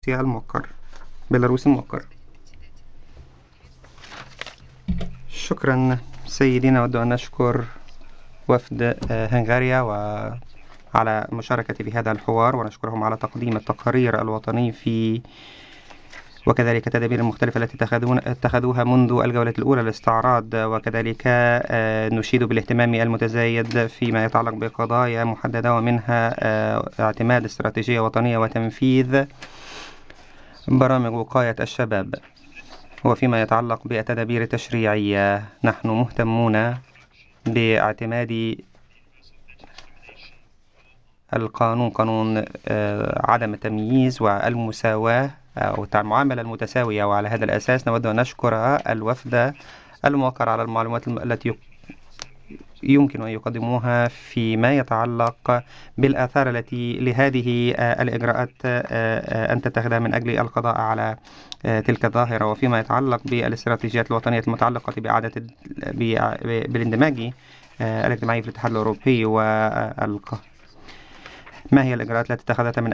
الموقر بيلاروسي الموقر. شكرا سيدي، نود أن نشكر وفد هنغاريا وعلى مشاركتي في هذا الحوار، ونشكرهم على تقديم التقارير الوطني في وكذلك التدابير المختلفة التي اتخذوها منذ الجولة الأولى للاستعراض، وكذلك نشيد بالاهتمام المتزايد فيما يتعلق بقضايا محددة، ومنها اعتماد استراتيجية وطنية وتنفيذ برامج وقاية الشباب. وفيما يتعلق بالتدابير التشريعية، نحن مهتمون باعتماد القانون، قانون عدم التمييز والمساواة أو المعاملة المتساوية. وعلى هذا الأساس نود أن نشكر الوفد الموقر على المعلومات التي يمكن أن يقدموها فيما يتعلق بالآثار التي لهذه الإجراءات أن تتخذها من أجل القضاء على تلك الظاهرة. وفيما يتعلق بالاستراتيجيات الوطنية المتعلقة بالاندماج الاجتماعي في الاتحاد الأوروبي، ما هي الإجراءات التي اتخذتها من